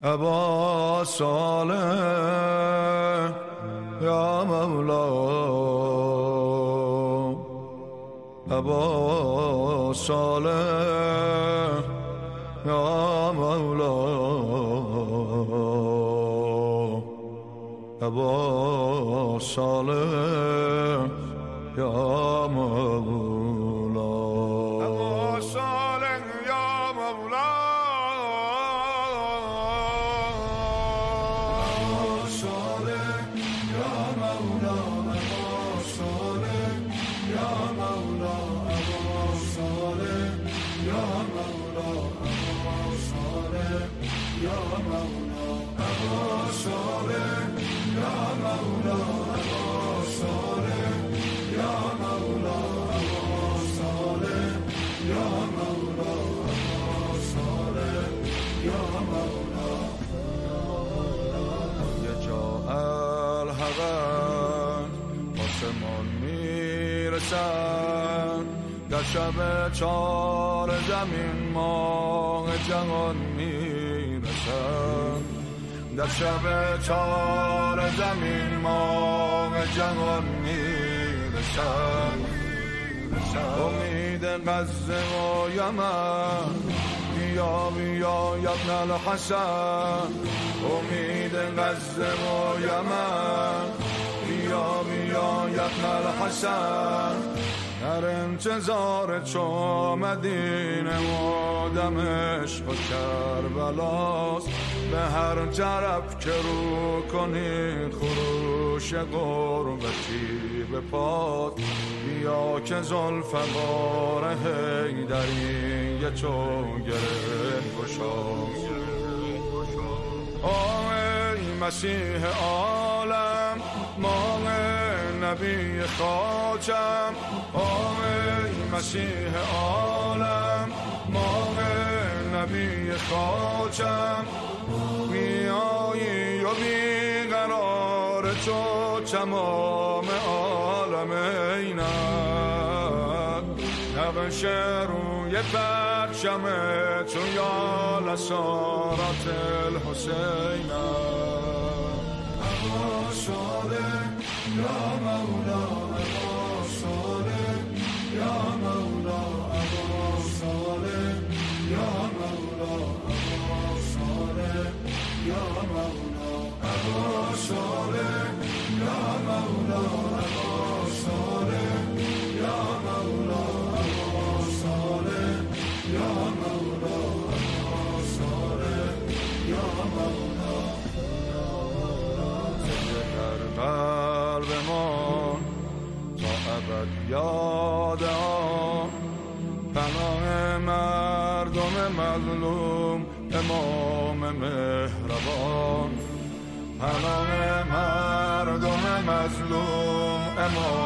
ابا صالح یا مولا، ابا صالح یا مولا، ابا صالح یا مولا، ابا صالح یا مولا، آسمان میرسن در شب چار زمین ماه جهان میرسن، در شب چار زمین ماه جهان میرسن. امید غزه و یمن بیا بیا ابن الحسن، امید غزه و یمن بیا بیا ابن الحسن. در انتظار چو مدینه و دمشق و کربلاست، به هر طرف که رو کنید خروش غربتی به پات. بیا که ذوالفقار حیدری تو گره گشای. ای مسیح عالم ماه نبی خاتم، ای مسیح عالم ماه نبی خاتم. میایی و بیقرار تو تمام عالم اینک، نقش روی پرچم تو یا لسارت الحسینک. ابا صالح یا مولا، ابا صالح یا مولا، ابا صالح یا مولا، ابا صالح یا مولا، ابا صالح یا مولا، ابا صالح یا مولا، ابا صالح یا مولا، ابا صالح یا مولا. قلب ما تا ابد یاد آن، پناه مردم مظلوم امام مهربان، پناه مردم مظلوم امام